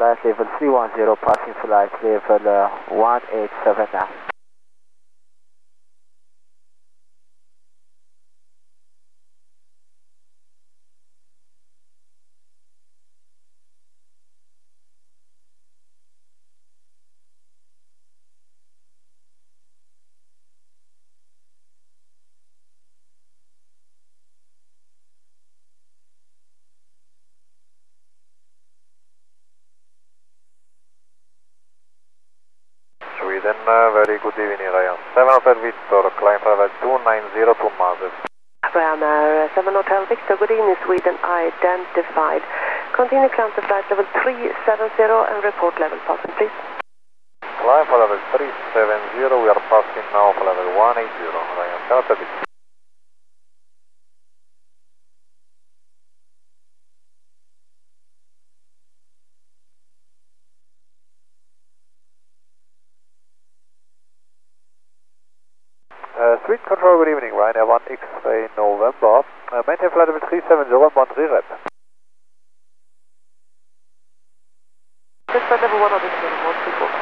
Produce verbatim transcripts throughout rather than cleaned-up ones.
flight level three one zero, passing flight level uh, one eight seven nine. Sweden, uh, very good evening, Ryan. seven Hotel Victor, climb travel two nine zero to Maldives. Ryanair seven Hotel Victor, good evening, Sweden, identified. Continue climb to flight level three seven zero and report level passing, please. Climb for level three seven zero, we are passing now for level one eight zero, Ryan. seven Hotel Victor. Uh, Street Control, good evening, Ryanair one X-ray November. Uh, maintain flight level three seven zero, one three rep. This flight level one zero zero, one two four.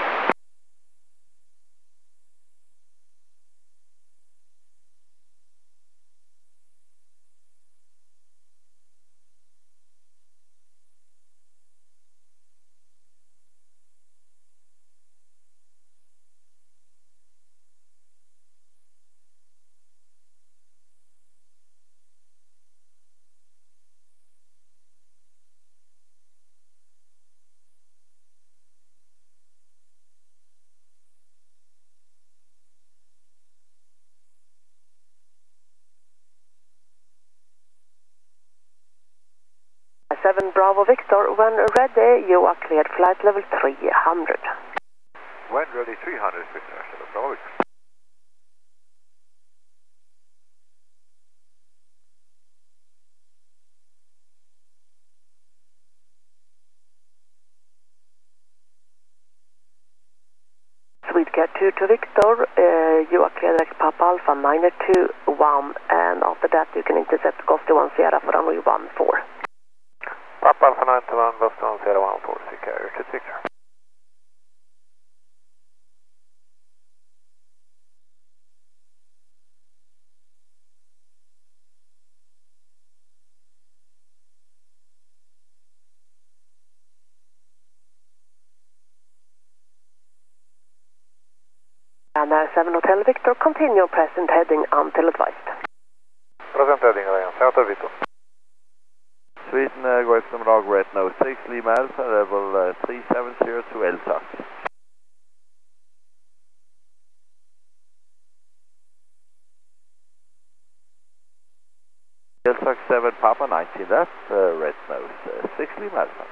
seven Bravo Victor, when ready, you are cleared flight level three hundred. When ready, three hundred, Victor, seven Bravo Victor. Sweetcat two to Victor, uh, you are cleared like Papa Alpha nine two one, and after that you can intercept Costa one Sierra for runway one four. Papa Alpha nine two one, Boston zero one four, C carrier to Victor. And uh, seven Hotel Victor, continue present heading until advised. Present heading, Ryan, seven Hotel Victor. Sweden, uh, go from log red nose six, Lima Alpha, level uh, three seven zero to L T A C. L T A C seven Papa nineteen, that's uh, red nose uh, six, Lima Alpha.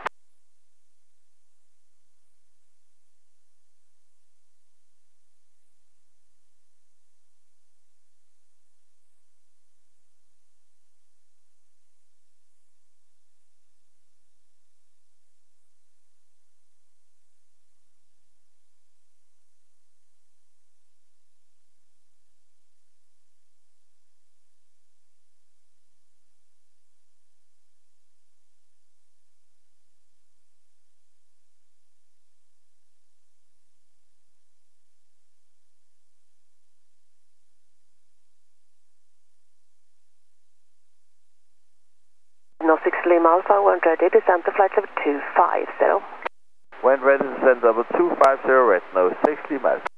No six Lima Alpha, when ready, descend to flight level two five zero. When ready, descend level two five zero, red nose six, Lima Alpha.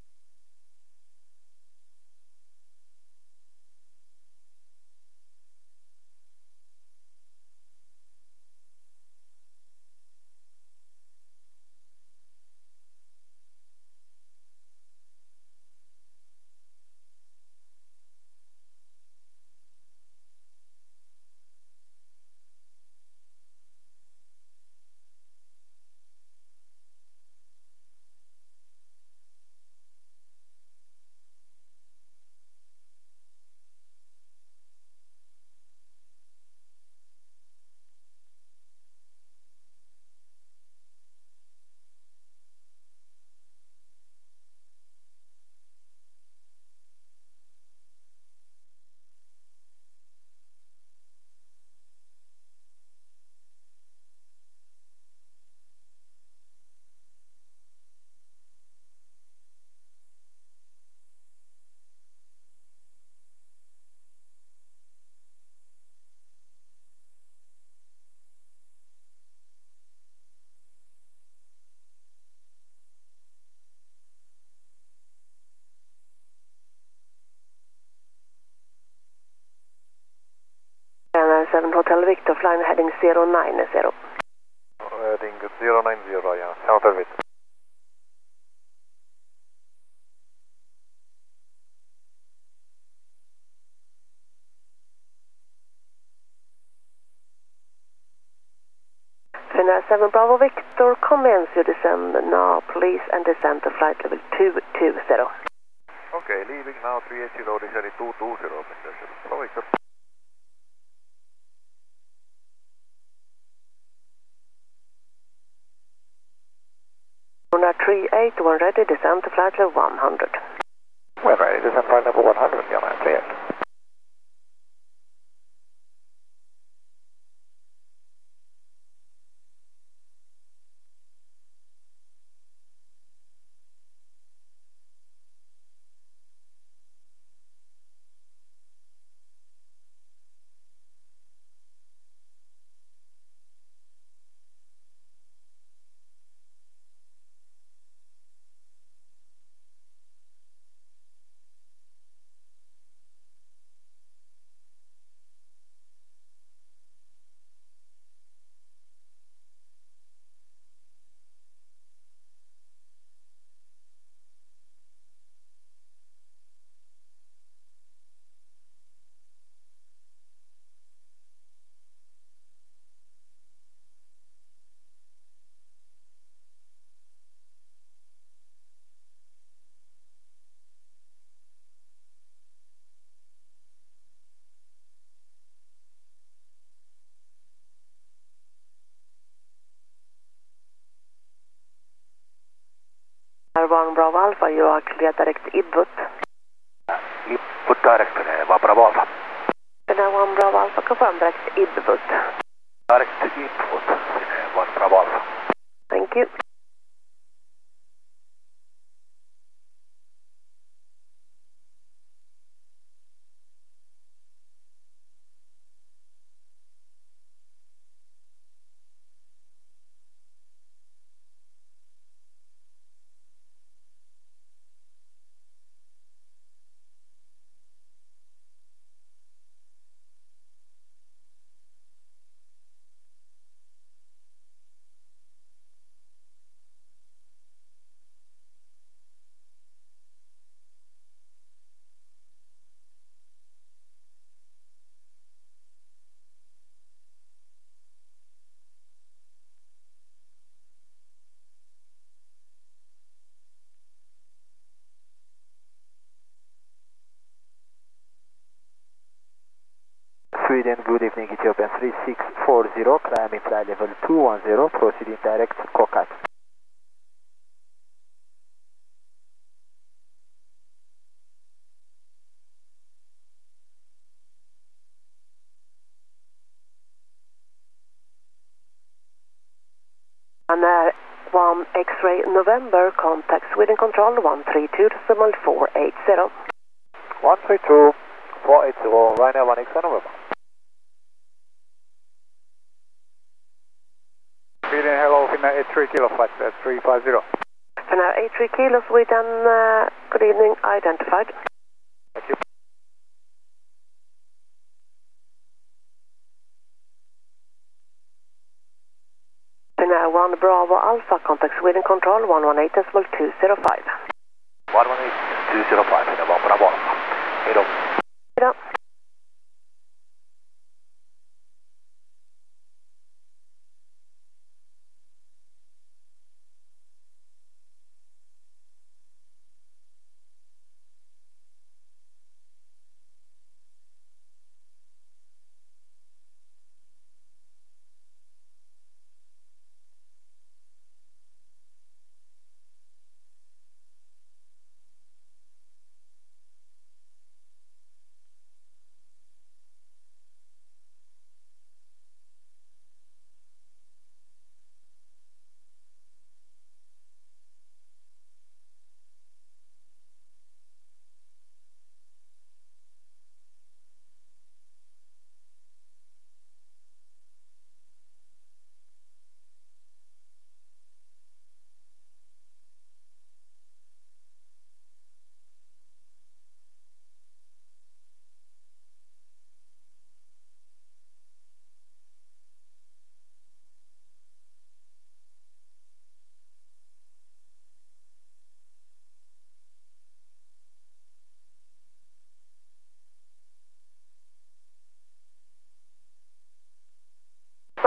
seven Hotel Victor, flying heading zero nine zero. Heading zero nine zero, yeah, Hotel Victor. Finnair seven Bravo Victor, commence your descent now, please, and descend to flight level two two zero. Okay, leaving now three eighty, descending two two zero, Bravo Victor. Now three eight one ready, descend to flight level one hundred. We're ready, descend flight level one hundred, yeah, man, three eight. one Bravo Alpha, you are clear direct Ibut. Ibut direct, one Bravo Alpha. Finnair one Bravo Alpha, confirm direct Ibut. Direct Ibut, one Bravo Alpha. Thank you. Sweden, good evening, Ethiopian three six four zero, climbing flight level two one zero, proceeding direct Kokat. Finnair one X-ray November, contact Sweden Control one three two decimal four eight zero. one three two, four eight zero, Ryanair one X-ray November. Sweden, hello, Finnair eight three kilo flight, uh, three five zero. Finnair eight three kilo, Sweden, uh, good evening, identified. Thank you. Finnair one Bravo Alpha, contact Sweden Control one one eight decimal two zero five. one one eight two zero five, Finnair one Bravo Alpha. Hello. Hello.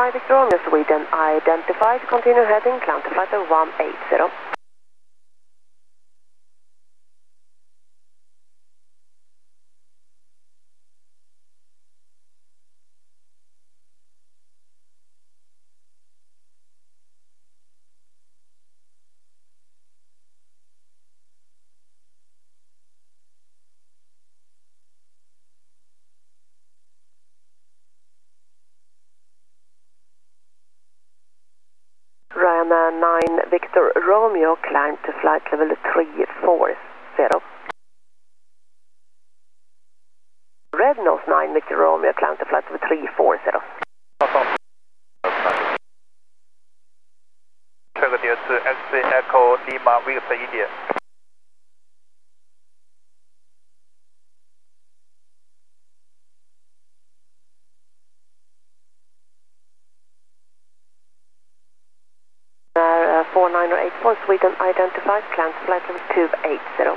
five Victor Romeo, Sweden, identified, continue heading, climb to flight level one eighty. Ryanair nine Victor Romeo, climb to flight level three forty. Red Nose nine Victor Romeo, climb to flight level three forty. 这个点是 X C Echo Lima Victor 一点。 Uh, four nine eight four Sweden identified, climb to flight level two eighty.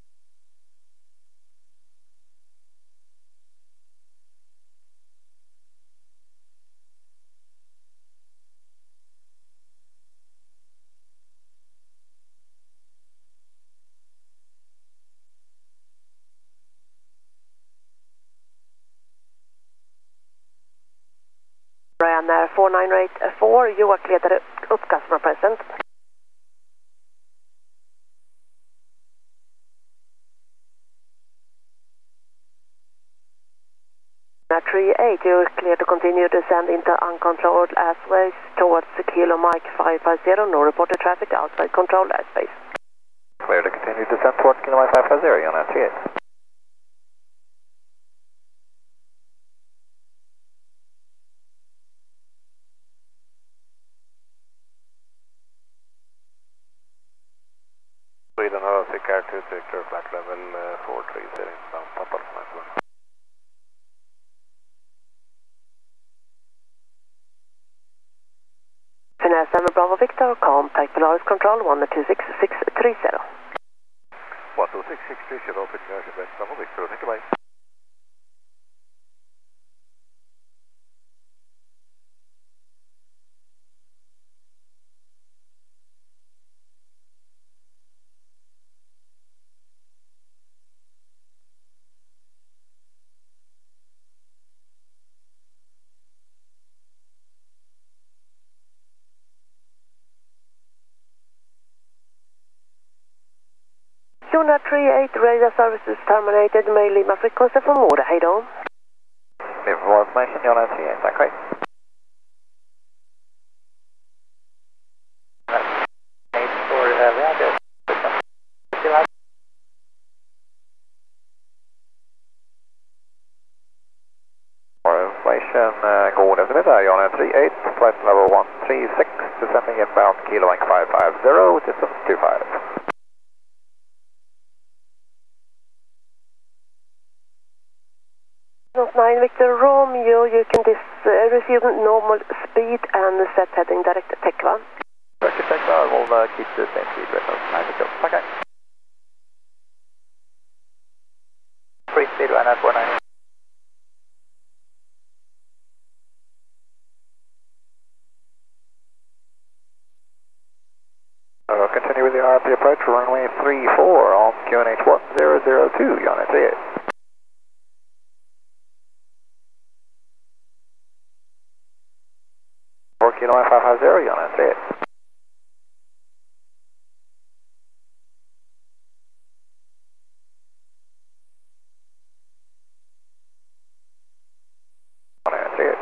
Ryanair four nine eight four, you are cleared at up customer present. three eight, you are clear to continue to descend into uncontrolled airspace towards the Kilo Mike five five zero, no reported traffic outside controlled airspace. Clear to continue descent towards Kilo Mike five five zero, Unit three eight. Sweden har Air two Victor, flight level uh, four three zero, inbound Papa Alpha. Finnair seven Bravo Victor, contact Polaris Control one two six six three zero. one two six six three zero, Finnair seven Bravo Victor, thank you, bye. Unit three eight, radar services terminated, may Lima frequency for Mora, hej då. More information, Unit three eight, that correct? eight for uh, radar. More information, uh, god eftermiddag, Unit three eight, flight level one three six, descending inbound Kilo Mike five five zero, distance two five. nine Victor Romeo, you can dis, uh, resume normal speed and set heading direct to Tech one. Direct to Tech one, we'll uh, keep the same speed right now. nine Victor, okay. Free speed Ryanair four nine. Uh, continue with the R P approach for runway three four on Q N H one zero zero two, Unit three eight. four Kilo Mike five five zero, Unit three eight. Unit three eight.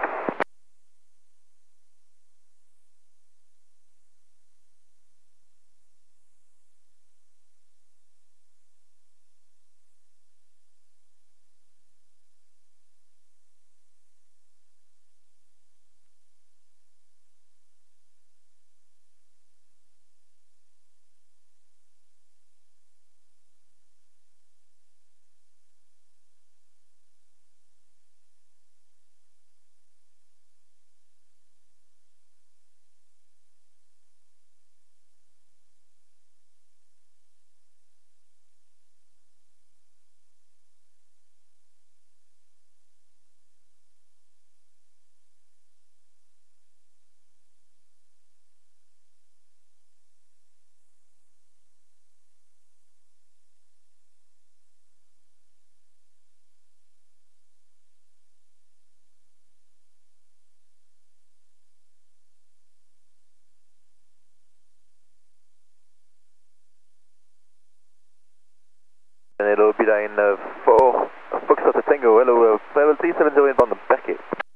Becky.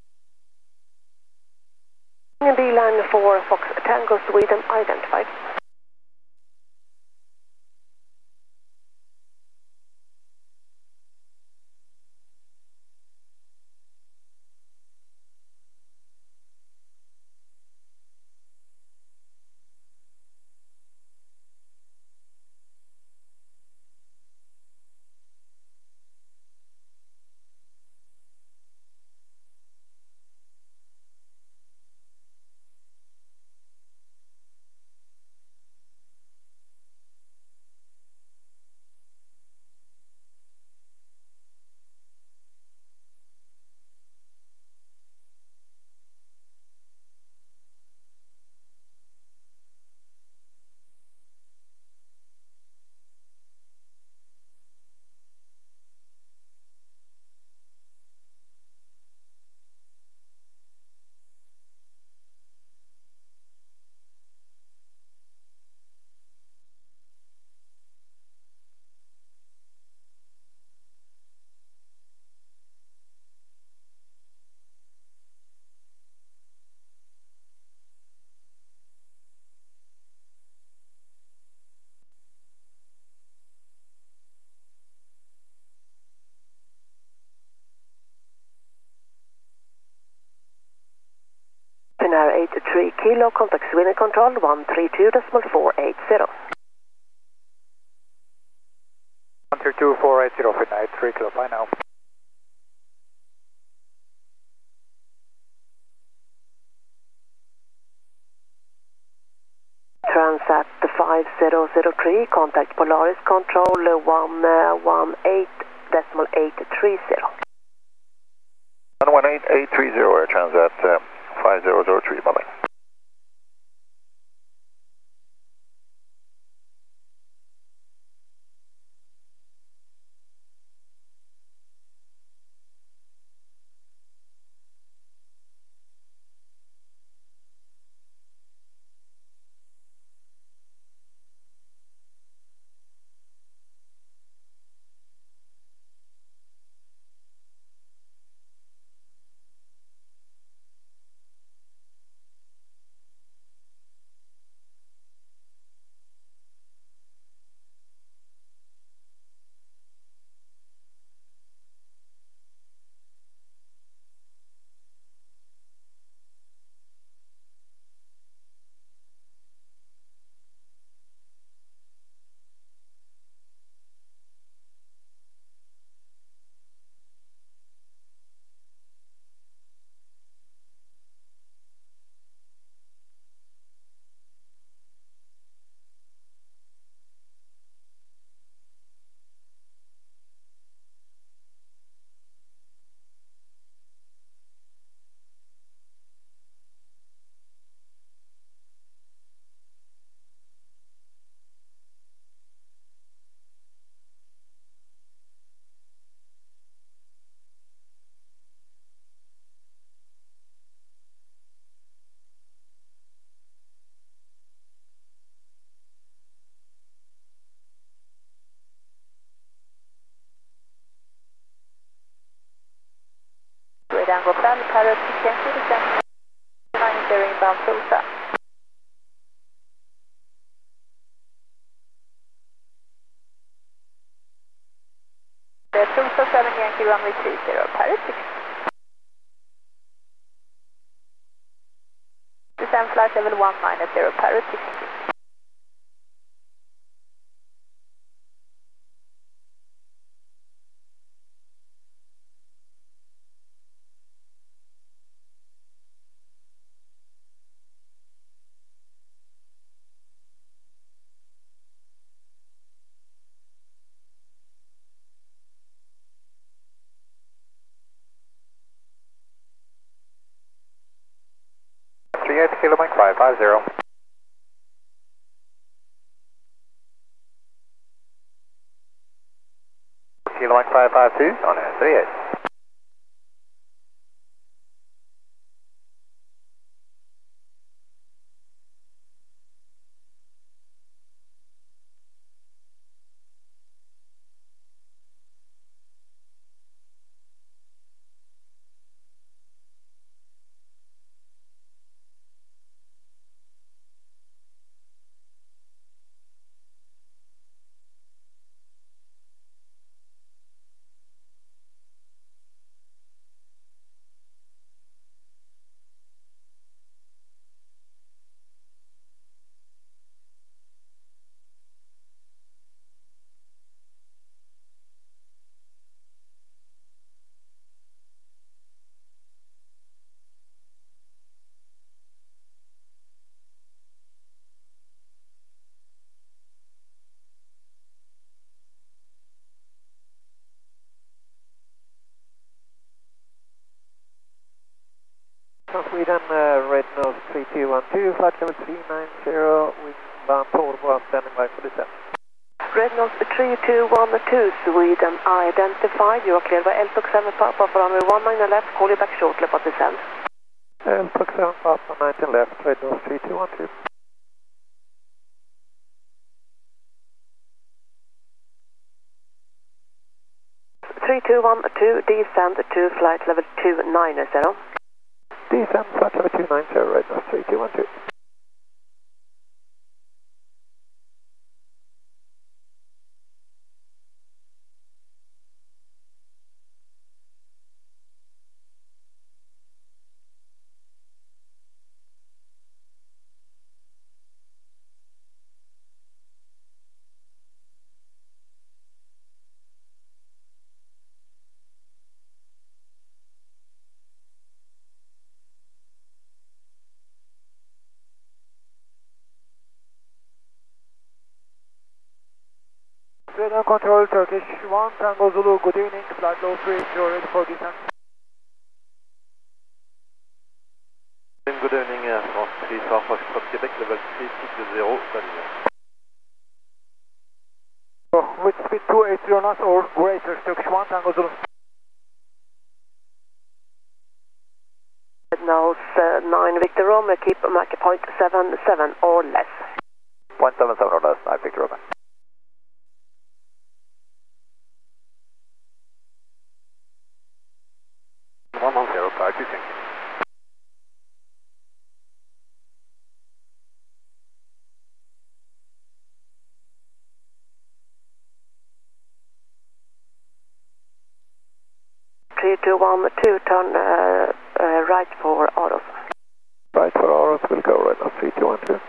Beeline for Fox Tango Sweden identified. Finnair eighty-three Kilo, contact Sweden Control one three two point four eight zero. one three two point four eight zero, Finnair eighty-three Kilo, bye now. Transat five zero zero three, contact Polaris Control one one eight point eight three zero. one one eight eight three zero, Air Transat uh, five zero zero three, bye-bye. Tango Bell, Parrot six citizen, nine zero inbound Tulsa. The Tulsa seven Yankee runway three zero, Parrot six. Descend flight level one minus zero, Parrot six. three eight Kilo Mike five five zero. Kilo Mike five five two on air three eight. Sweden, uh, Red Nose three two one two, flight level three nine zero, windbound Torbo, standing by for descent. Red Nose three two one two, Sweden identified. You are clear by L T O C seven Papa for runway one nine left. Call you back shortly for descent. L T O C seven Papa nineteen left, Red Nose three two one two. three two one two, descend to flight level two nine zero. Descend flight level two nine zero, Red Nose three two one two. Sweden Control, Turkish one, Tango Zulu, good evening, flight low three, you're ready for descent. Good evening, uh, France three Fox Quebec, level three six zero, salut. Oh, with speed two eight zero knots or greater, Turkish one, Tango Zulu. Red Nose uh, nine Victor Romeo, keep Mach point seven seven or less. point seven seven or less, nine Victor Romeo. one one zero, five two, thank you. three two one two, turn uh, uh, right for Aros. Right for Aros, we'll go Red Nose three two one two.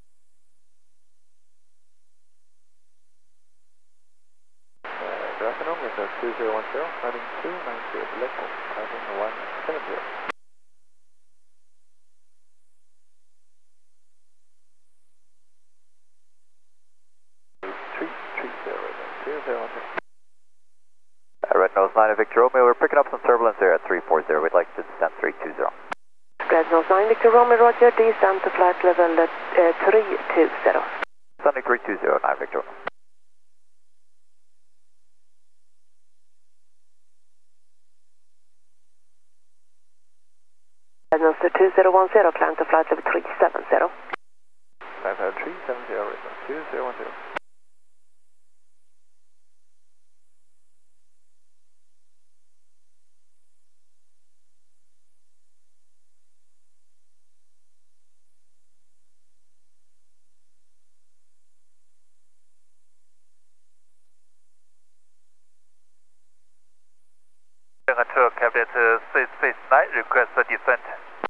Good afternoon, Mr. two zero one zero, heading two nine zero, select, heading one seven zero. three three zero, two zero one zero. Uh, Red Nose nine Victor Romeo, we're picking up some turbulence here at three four zero. We'd like to descend three two zero. Red Nose nine Victor Romeo, Roger, descend to flight level uh, three two zero. Descending three two zero, nine Victor Romeo. Red Nose two zero one zero, climb to flight level three seven zero. Five five three seven zero, Red Nose two zero one zero. To cabinet uh, six six nine, request a descent.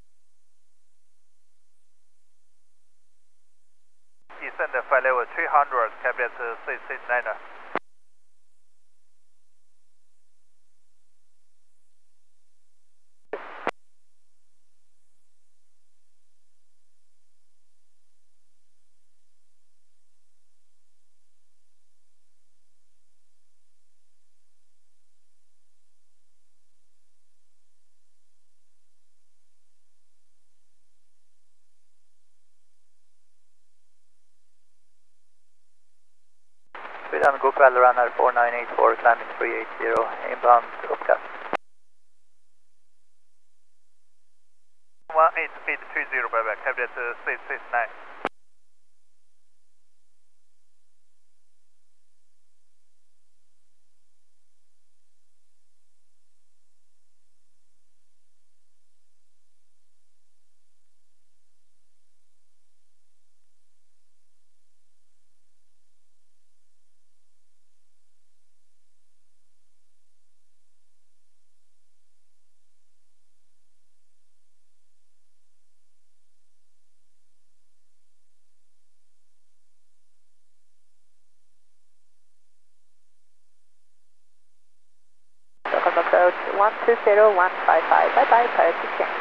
Descend uh, flight level three hundred, cabinet uh, six six nine. Sweden GoPro runner four nine eight four, climbing three eight zero, inbound upcast. one eight eight three zero, bye-bye, cabinet uh, six six nine. Approach one two zero one five five, bye bye, priority change.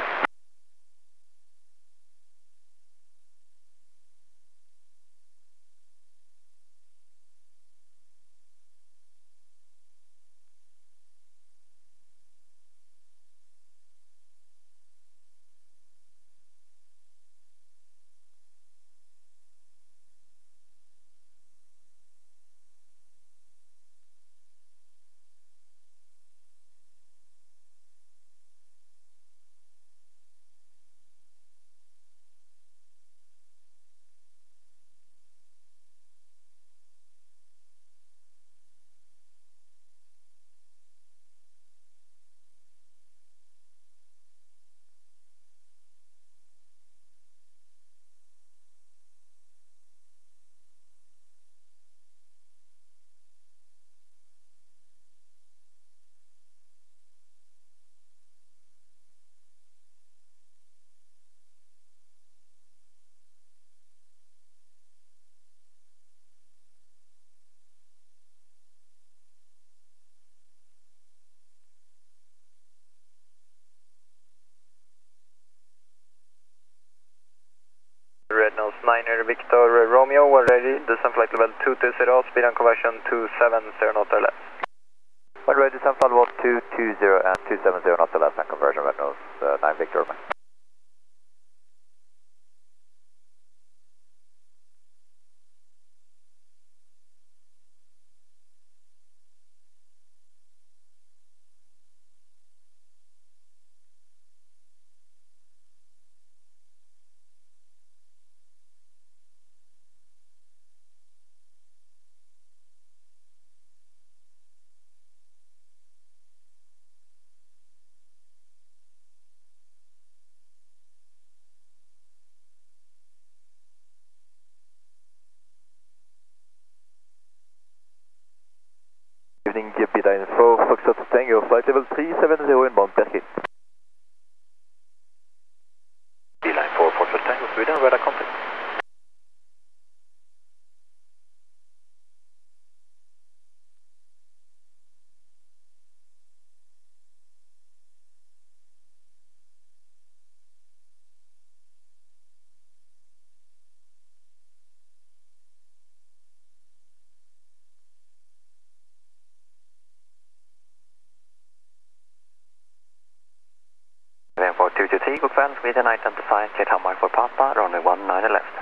November Victor Romeo, we're ready, descent flight level two two zero, speed and conversion two seven zero knots or less. When ready, descent flight level two two zero and two seven zero knots or less, and conversion red nose uh, nine Victor Romeo. Evening, Beta Info, Foxtrot Tango, flight level three seven zero inbound Perquet. Beeline for Foxtrot Tango, Sweden, radar contact. For two two three, good friends, Sweden, identified, jet Hammar for Papa, runway one nine left.